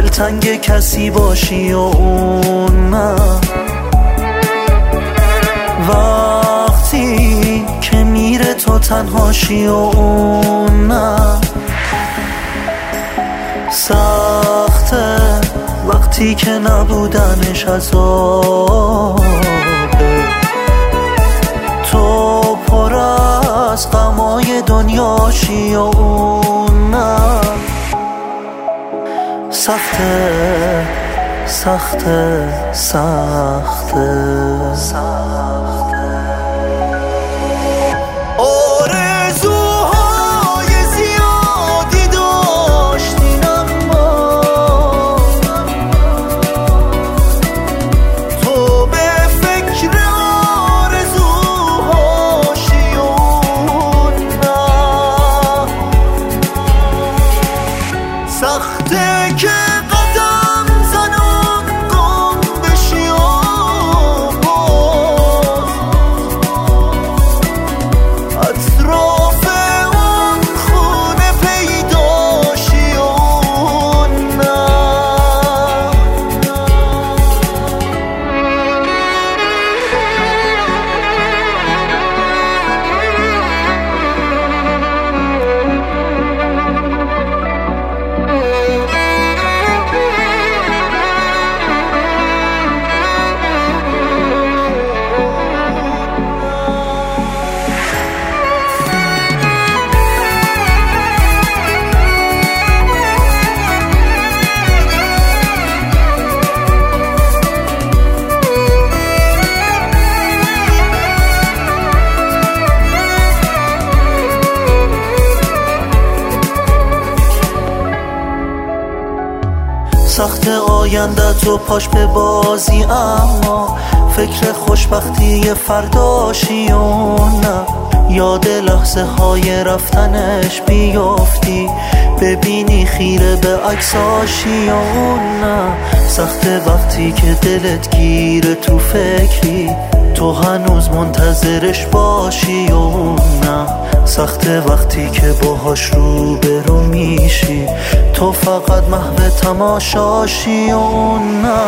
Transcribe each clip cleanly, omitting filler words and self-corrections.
دلتنگ کسی باشی و اون نه، وقتی که میره تو تنهاشی و اون نه. سخته وقتی که نبودنش عذابه، تو پر از غمای دنیاشی و اون نه. سخته سخته سخته سخته. آرزوهای زیادی داشتیم اما تو به فکر آرزوهاشی و نه. سخته که سخت آینده تو پاش به بازی، اما فکر خوشبختی فرداشی و نه. یاد لحظه های رفتنش بیافتی، ببینی خیره به عکساشی و نه. سخت وقتی که دلت گیره تو فکری، تو هنوز منتظرش باشی و نه. سخت وقتی که باهاش روبرو میشی، تو فقط محو تماشاشی و نه.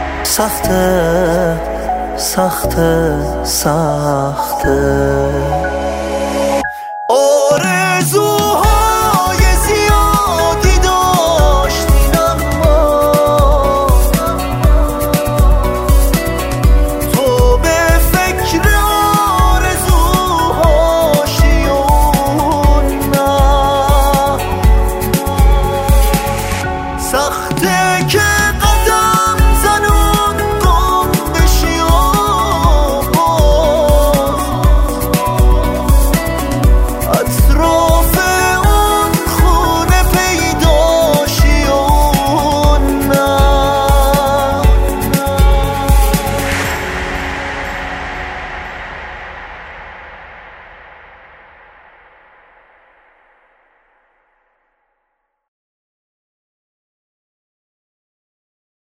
سخته سخته سخته.